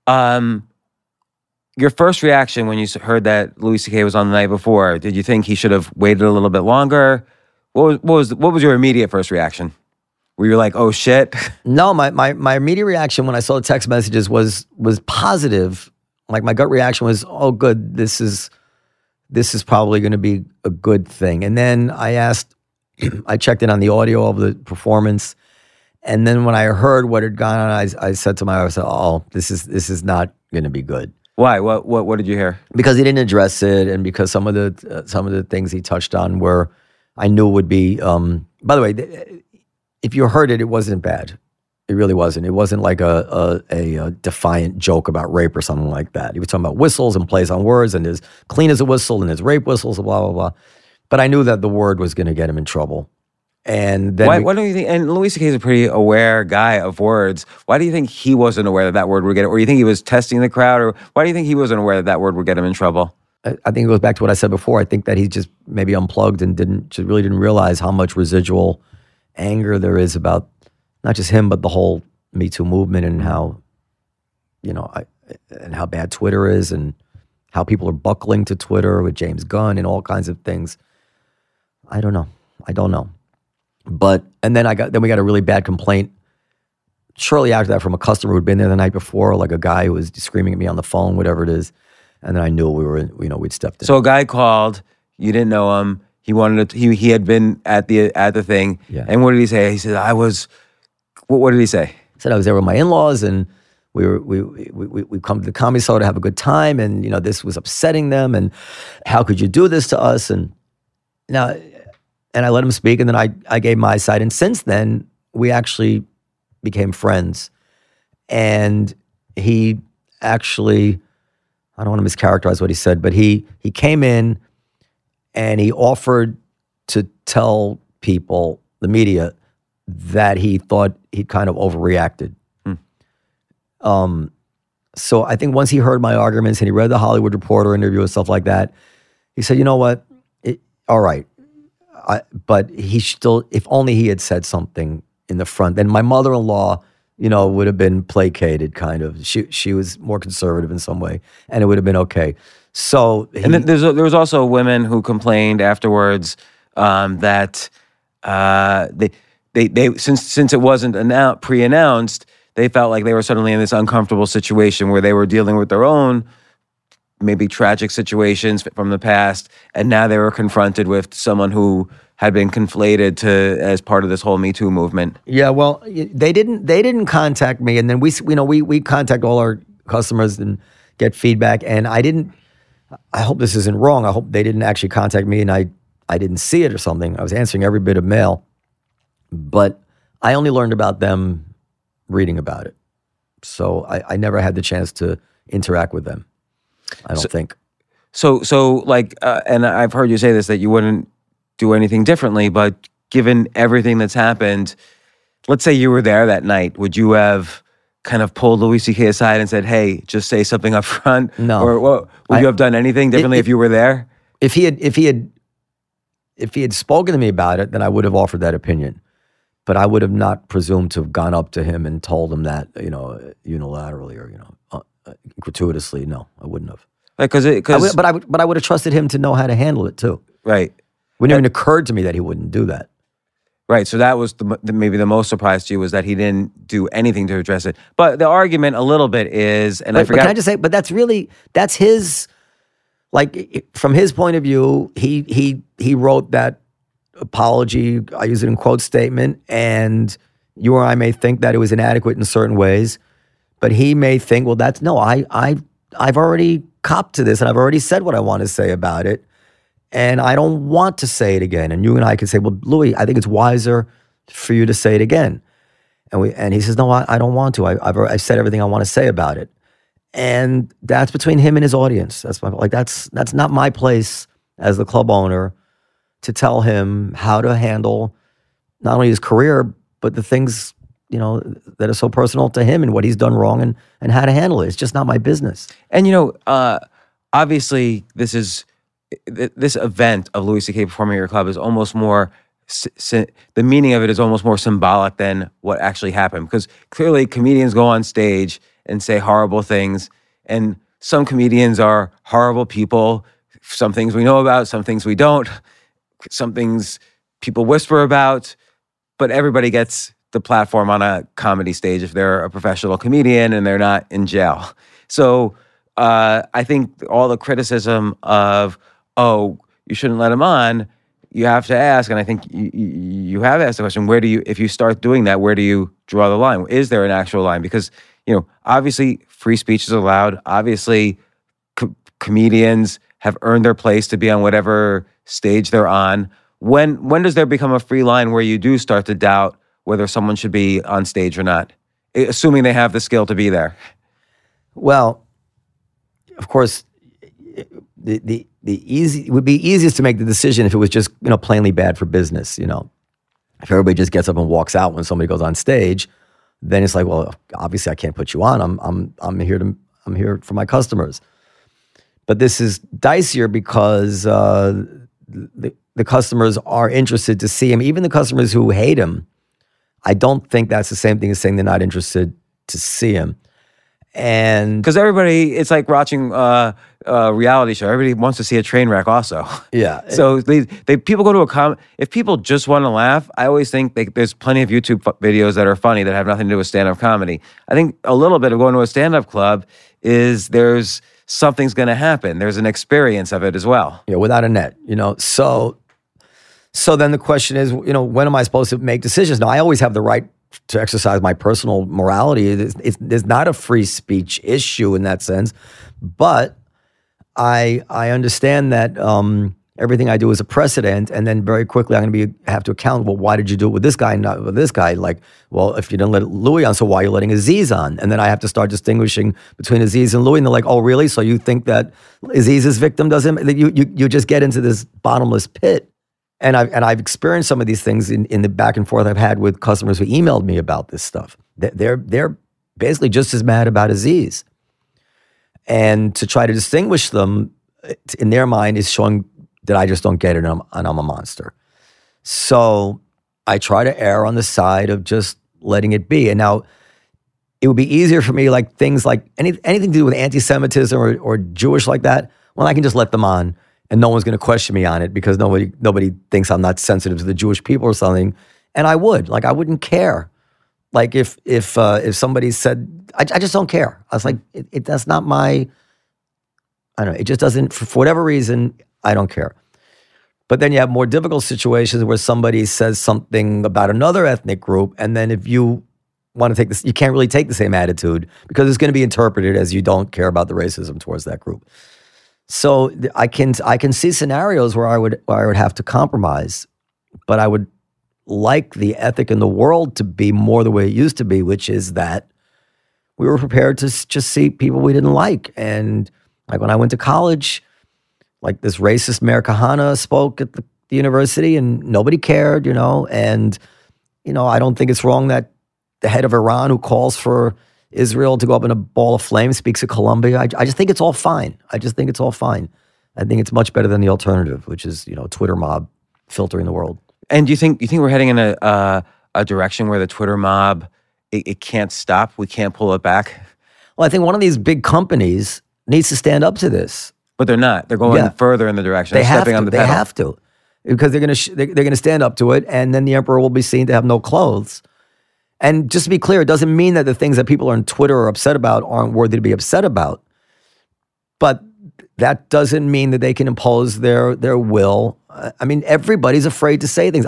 your first reaction when you heard that Louis C.K. was on the night before, did you think he should have waited a little bit longer? What was your immediate first reaction? Were you like, oh shit? No, my immediate reaction when I saw the text messages was positive. Like my gut reaction was, oh good, this is probably going to be a good thing. And then I checked in on the audio of the performance, and then when I heard what had gone on, I said to myself, oh, this is not going to be good. Why? What did you hear? Because he didn't address it, and because some of the things he touched on were, I knew would be. By the way, if you heard it, it wasn't bad. It really wasn't. It wasn't like a defiant joke about rape or something like that. He was talking about whistles and plays on words, and there's clean as a whistle, and there's rape whistles, and blah blah blah. But I knew that the word was going to get him in trouble. And then why don't you think? And Louis C.K. is a pretty aware guy of words. Why do you think he wasn't aware that word would get it? Or you think he was testing the crowd? Or why do you think he wasn't aware that word would get him in trouble? I think it goes back to what I said before. I think that he just maybe unplugged and really didn't realize how much residual anger there is about not just him, but the whole Me Too movement, and how, and how bad Twitter is, and how people are buckling to Twitter with James Gunn and all kinds of things. I don't know. But, and then we got a really bad complaint shortly after that from a customer who'd been there the night before, like a guy who was screaming at me on the phone, whatever it is. And then I knew we'd stepped in. So a guy called, you didn't know him. He wanted to, he had been at the thing. Yeah. And what did he say? He said, what did he say? He said I was there with my in-laws, and we come to the Comedy Store to have a good time, and this was upsetting them, and how could you do this to us? And I let him speak, and then I gave my side. And since then, we actually became friends. And he actually, I don't want to mischaracterize what he said, but he came in and he offered to tell people, the media, that he thought he'd kind of overreacted. So I think once he heard my arguments and he read the Hollywood Reporter interview and stuff like that, he said, you know what, all right. But he still, if only he had said something in the front, then my mother-in-law, would have been placated, kind of. She was more conservative in some way, and it would have been okay. So, and then there was also women who complained afterwards that they since it wasn't pre-announced, they felt like they were suddenly in this uncomfortable situation where they were dealing with their own maybe tragic situations from the past, and now they were confronted with someone who had been conflated as part of this whole Me Too movement. Yeah, well, they didn't contact me, and then we contact all our customers and get feedback. And I hope this isn't wrong. I hope they didn't actually contact me, and I didn't see it or something. I was answering every bit of mail, but I only learned about them reading about it. So I never had the chance to interact with them. I don't think. So like, and I've heard you say this, that you wouldn't do anything differently, but given everything that's happened, let's say you were there that night, would you have kind of pulled Louis C.K. aside and said, hey, just say something up front? No. Or would you have done anything differently if you were there? If he had spoken to me about it, then I would have offered that opinion. But I would have not presumed to have gone up to him and told him that, unilaterally or, gratuitously. No, I wouldn't have. Like, but I would have trusted him to know how to handle it too. Right. Wouldn't even occurred to me that he wouldn't do that. Right. So that was maybe the most surprise to you, was that he didn't do anything to address it. But the argument a little bit is, I forgot. But can I just say, but that's his, like, from his point of view, he wrote that apology, I use it in quote statement, and you or I may think that it was inadequate in certain ways, but he may think, well, I've already copped to this, and I've already said what I want to say about it, and I don't want to say it again. And you and I could say, well, Louis, I think it's wiser for you to say it again. And he says, no, I don't want to. I've said everything I want to say about it. And that's between him and his audience. That's not my place as the club owner to tell him how to handle not only his career, but the things, that are so personal to him and what he's done wrong and how to handle it. It's just not my business. And, obviously this event of Louis C.K. performing at your club is almost more, the meaning of it is almost more symbolic than what actually happened. Because clearly comedians go on stage and say horrible things, and some comedians are horrible people. Some things we know about, some things we don't. Some things people whisper about, but everybody gets the platform on a comedy stage if they're a professional comedian and they're not in jail. So I think all the criticism of, you shouldn't let him on, you have to ask, and I think you have asked the question, if you start doing that, where do you draw the line? Is there an actual line? Because, obviously free speech is allowed. Obviously comedians have earned their place to be on whatever stage they're on. When does there become a free line where you do start to doubt whether someone should be on stage or not, assuming they have the skill to be there? Well, of course, it would be easiest to make the decision if it was just plainly bad for business. If everybody just gets up and walks out when somebody goes on stage, then it's like, well, obviously I can't put you on. I'm here for my customers. But this is dicier because the customers are interested to see him. Even the customers who hate him, I don't think that's the same thing as saying they're not interested to see him. And because everybody, it's like watching a reality show. Everybody wants to see a train wreck also. Yeah. So people go to if people just want to laugh, I always think there's plenty of YouTube videos that are funny that have nothing to do with stand-up comedy. I think a little bit of going to a stand-up club is there's something's going to happen. There's an experience of it as well. Yeah, without a net, So then the question is, when am I supposed to make decisions? Now, I always have the right to exercise my personal morality. There's not a free speech issue in that sense, but I understand that everything I do is a precedent, and then very quickly I'm going to have to account, well, why did you do it with this guy and not with this guy? Like, well, if you didn't let Louis on, so why are you letting Aziz on? And then I have to start distinguishing between Aziz and Louis, and they're like, oh, really? So you think that Aziz's victim doesn't? You just get into this bottomless pit. And I've experienced some of these things in the back and forth I've had with customers who emailed me about this stuff. They're basically just as mad about Aziz. And to try to distinguish them, in their mind, is showing that I just don't get it and I'm a monster. So I try to err on the side of just letting it be. And now it would be easier for me, like things like anything to do with anti-Semitism or Jewish like that, well, I can just let them on. And no one's going to question me on it because nobody thinks I'm not sensitive to the Jewish people or something. And I wouldn't care. Like if somebody said, I just don't care. I was like, that's not my, I don't know. It just doesn't, for whatever reason, I don't care. But then you have more difficult situations where somebody says something about another ethnic group, and then if you want to take this, you can't really take the same attitude because it's going to be interpreted as you don't care about the racism towards that group. So I can see scenarios where I would have to compromise, but I would like the ethic in the world to be more the way it used to be, which is that we were prepared to just see people we didn't like. And like when I went to college, like this racist Meir Kahana spoke at the university and nobody cared, and, I don't think it's wrong that the head of Iran who calls for Israel to go up in a ball of flames speaks at Columbia. I just think it's all fine. I think it's much better than the alternative, which is, Twitter mob filtering the world. And do you think we're heading in a direction where the Twitter mob, it can't stop? We can't pull it back? Well, I think one of these big companies needs to stand up to this. But they're not. They're going further in the direction. They're stepping on the pedal. They have to, because they're going to stand up to it, and then the emperor will be seen to have no clothes. And just to be clear, it doesn't mean that the things that people on Twitter are upset about aren't worthy to be upset about. But that doesn't mean that they can impose their will. I mean, everybody's afraid to say things.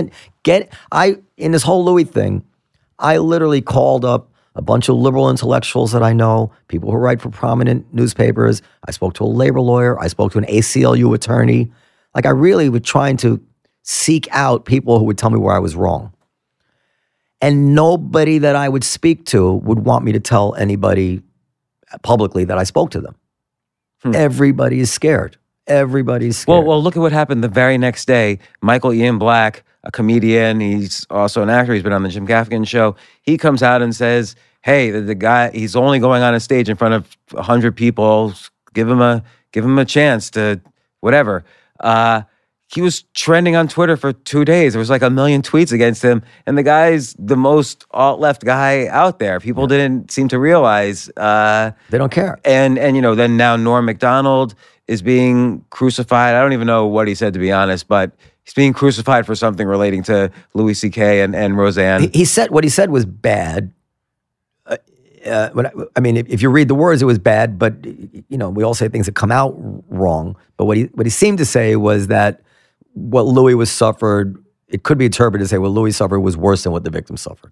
In this whole Louis thing, I literally called up a bunch of liberal intellectuals that I know, people who write for prominent newspapers. I spoke to a labor lawyer. I spoke to an ACLU attorney. Like, I really was trying to seek out people who would tell me where I was wrong. And nobody that I would speak to would want me to tell anybody publicly that I spoke to them. Everybody is scared. Everybody's scared. Well, look at what happened the very next day. Michael Ian Black, a comedian, he's also an actor, he's been on the Jim Gaffigan show. He comes out and says, hey, the guy, he's only going on a stage in front of 100 people. Give him a chance to whatever. He was trending on Twitter for 2 days. There was like 1 million tweets against him. And the guy's the most alt-left guy out there. People didn't seem to realize. They don't care. And then now Norm Macdonald is being crucified. I don't even know what he said, to be honest, but he's being crucified for something relating to Louis C.K. and Roseanne. He said what he said was bad. If you read the words, it was bad, but, we all say things that come out wrong. But what he seemed to say was that what Louis was suffered, it could be interpreted to say what Louis suffered was worse than what the victim suffered.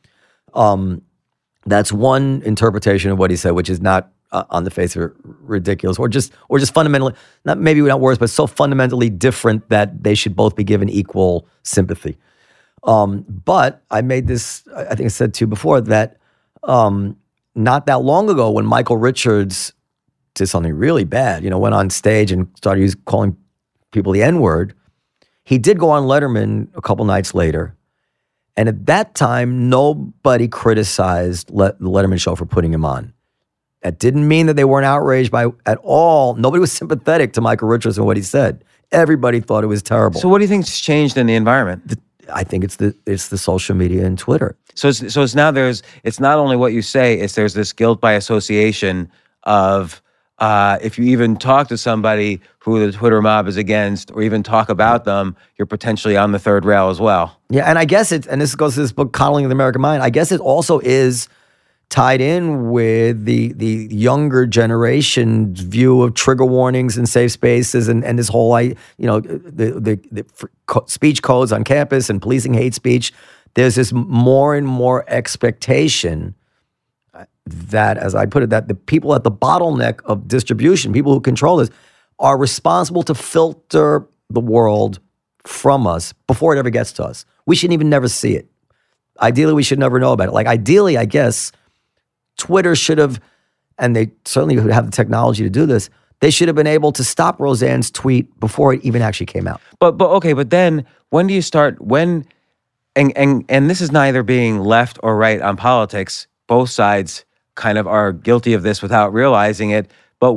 That's one interpretation of what he said, which is not on the face of it ridiculous, or just fundamentally, maybe not worse, but so fundamentally different that they should both be given equal sympathy. But I made this, I think I said to you before, that not that long ago when Michael Richards did something really bad, went on stage and started calling people the N-word, he did go on Letterman a couple nights later. And at that time, nobody criticized the Letterman show for putting him on. That didn't mean that they weren't outraged by at all. Nobody was sympathetic to Michael Richards and what he said. Everybody thought it was terrible. So what do you think's changed in the environment? I think it's the social media and Twitter. So it's now it's not only what you say, there's this guilt by association of if you even talk to somebody who the Twitter mob is against, or even talk about them, you're potentially on the third rail as well. Yeah, and I guess and this goes to this book, Coddling of the American Mind, I guess it also is tied in with the younger generation's view of trigger warnings and safe spaces and this whole, the speech codes on campus and policing hate speech. There's this more and more expectation that, as I put it, that the people at the bottleneck of distribution, people who control this, are responsible to filter the world from us before it ever gets to us. We should even never see it. Ideally, we should never know about it. Like, ideally, I guess, Twitter should have, and they certainly would have the technology to do this, they should have been able to stop Roseanne's tweet before it even actually came out. But then when do you start, and this is neither being left or right on politics, both sides kind of are guilty of this without realizing it, but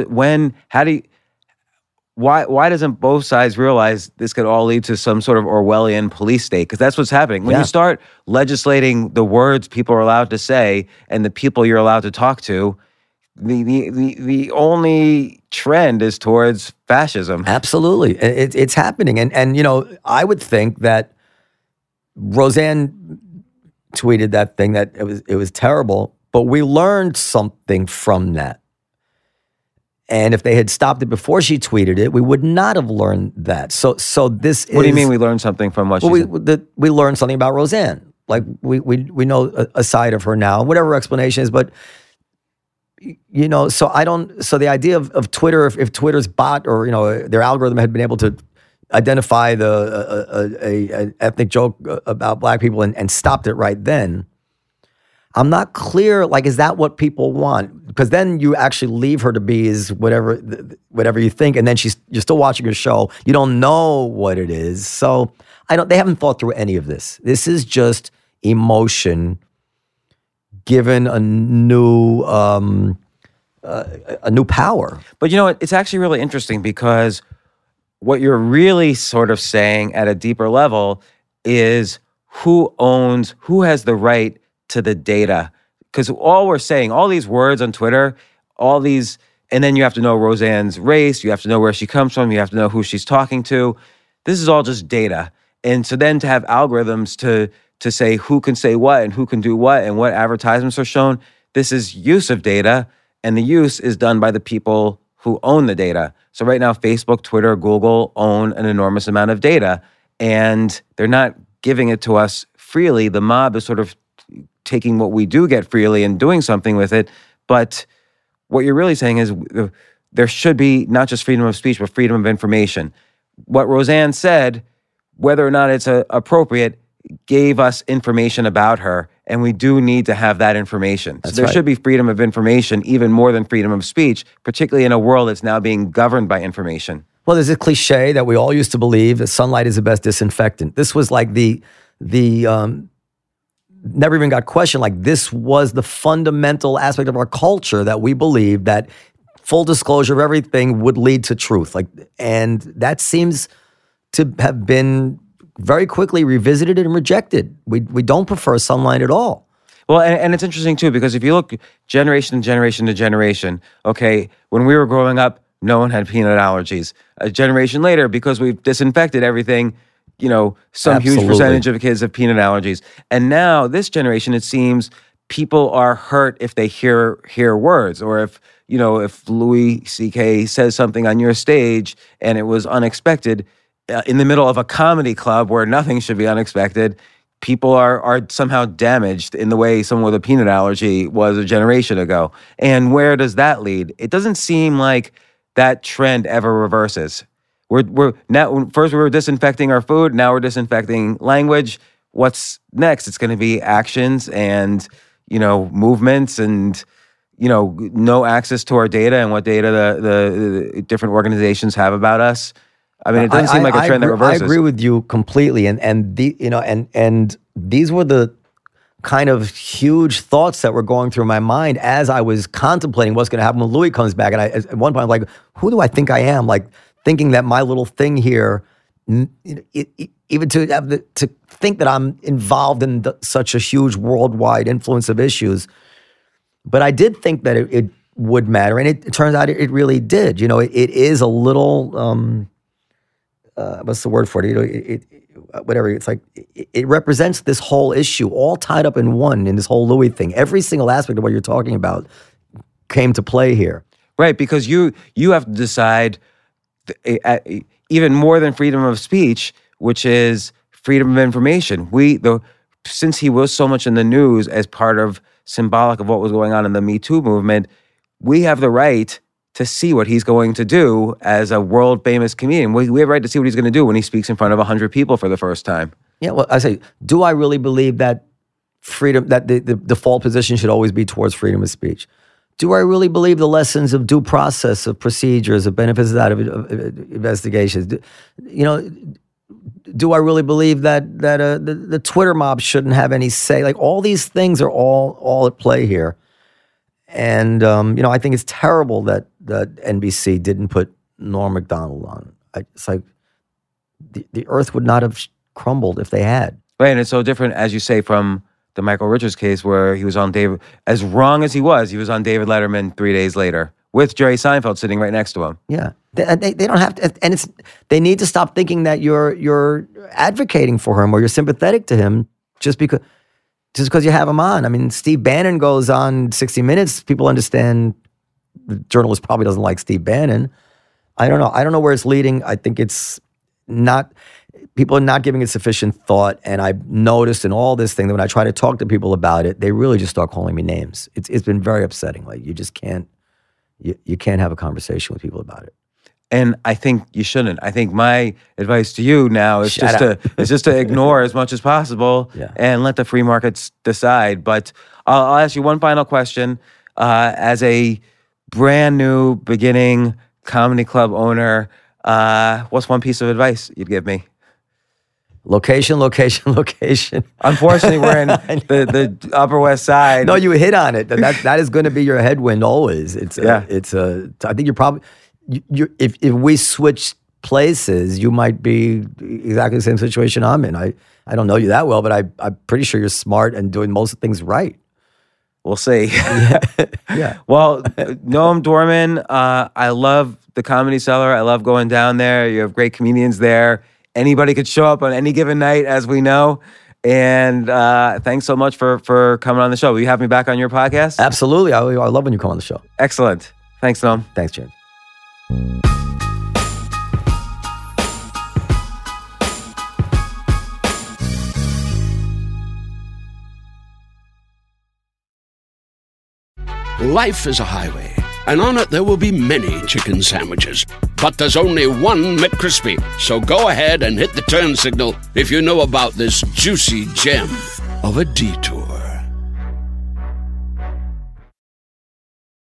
why doesn't both sides realize this could all lead to some sort of Orwellian police state? Because that's what's happening. When you start legislating the words people are allowed to say and the people you're allowed to talk to, the only trend is towards fascism. Absolutely. It's happening. And I would think that Roseanne tweeted that thing, that it was terrible, but we learned something from that. And if they had stopped it before she tweeted it, we would not have learned that. So this is... What do you mean we learned something from what she said? We learned something about Roseanne. Like, we know a side of her now, whatever her explanation is, but, you know, so the idea of Twitter, if Twitter's bot or, you know, their algorithm had been able to identify an ethnic joke about black people and stopped it right then, I'm not clear, like, is that what people want? Because then you actually leave her to be is whatever you think, and then you're still watching her show. You don't know what it is. So they haven't thought through any of this. This is just emotion given a new power. But you know what? It's actually really interesting because what you're really sort of saying at a deeper level is who has the right to the data. Because all we're saying, all these words on Twitter, and then you have to know Roseanne's race, you have to know where she comes from, you have to know who she's talking to. This is all just data. And so then to have algorithms to say who can say what and who can do what and what advertisements are shown, this is use of data, and the use is done by the people who own the data. So right now, Facebook, Twitter, Google own an enormous amount of data, and they're not giving it to us freely. The mob is sort of taking what we do get freely and doing something with it. But what you're really saying is there should be not just freedom of speech, but freedom of information. What Roseanne said, whether or not it's appropriate, gave us information about her, and we do need to have that information. So there should be freedom of information even more than freedom of speech, particularly in a world that's now being governed by information. Well, there's a cliche that we all used to believe that sunlight is the best disinfectant. This was like the never even got questioned. Like, this was the fundamental aspect of our culture that we believed that full disclosure of everything would lead to truth. Like, and that seems to have been very quickly revisited and rejected. We don't prefer sunlight at all. Well, and it's interesting too, because if you look generation to generation to generation, okay, when we were growing up, no one had peanut allergies. A generation later, because we've disinfected everything, you know, some huge percentage of kids have peanut allergies. And now this generation, it seems people are hurt if they hear words, or if Louis C.K. says something on your stage and it was unexpected, in the middle of a comedy club where nothing should be unexpected, people are somehow damaged in the way someone with a peanut allergy was a generation ago. And where does that lead? It doesn't seem like that trend ever reverses. We're now, first we were disinfecting our food, now we're disinfecting language. What's next? It's going to be actions and, movements and, no access to our data and what data the different organizations have about us. I mean, it doesn't seem like a trend that reverses. I agree with you completely, and these were the kind of huge thoughts that were going through my mind as I was contemplating what's going to happen when Louis comes back. And at one point, I'm like, who do I think I am? Like, thinking that my little thing here, even to think that I'm involved in such a huge worldwide influence of issues. But I did think that it would matter, and it turns out it really did. It is a little. What's the word for it? Whatever. It's like it represents this whole issue, all tied up in one, in this whole Louis thing. Every single aspect of what you're talking about came to play here. Right, because you have to decide even more than freedom of speech, which is freedom of information. Since he was so much in the news as part of symbolic of what was going on in the Me Too movement, we have the right to see what he's going to do as a world-famous comedian. We have a right to see what he's going to do when he speaks in front of 100 people for the first time. Yeah, well, I say, do I really believe that that the default position should always be towards freedom of speech? Do I really believe the lessons of due process, of procedures, of benefits out of investigations? Do I really believe that the Twitter mob shouldn't have any say? Like, all these things are all at play here. And, I think it's terrible that NBC didn't put Norm Macdonald on. It's like the earth would not have crumbled if they had. Right, and it's so different, as you say, from the Michael Richards case where he was on David, as wrong as he was on David Letterman 3 days later with Jerry Seinfeld sitting right next to him. Yeah, they don't have to, and they need to stop thinking that you're advocating for him or you're sympathetic to him just because you have him on. I mean, Steve Bannon goes on 60 Minutes. People understand the journalist probably doesn't like Steve Bannon. I don't know. I don't know where it's leading. I think it's not, people are not giving it sufficient thought. And I've noticed in all this thing that when I try to talk to people about it, they really just start calling me names. It's been very upsetting. Like you just can't, you can't have a conversation with people about it. And I think you shouldn't. I think my advice to you now is just to ignore as much as possible and let the free markets decide. But I'll ask you one final question. As a brand new beginning comedy club owner, what's one piece of advice you'd give me? Location. Unfortunately, we're in the Upper West Side. No, you hit on it. That is going to be your headwind always. I think you're probably, if we switch places, you might be exactly the same situation I'm in. I don't know you that well, but I'm pretty sure you're smart and doing most of things right. We'll see. Yeah. Well, Noam Dorman, I love the Comedy Cellar. I love going down there. You have great comedians there. Anybody could show up on any given night, as we know. And thanks so much for coming on the show. Will you have me back on your podcast? Absolutely. I love when you come on the show. Excellent. Thanks, Noam. Thanks, James. Life is a highway, and on it there will be many chicken sandwiches. But there's only one McCrispy. So go ahead and hit the turn signal if you know about this juicy gem of a detour.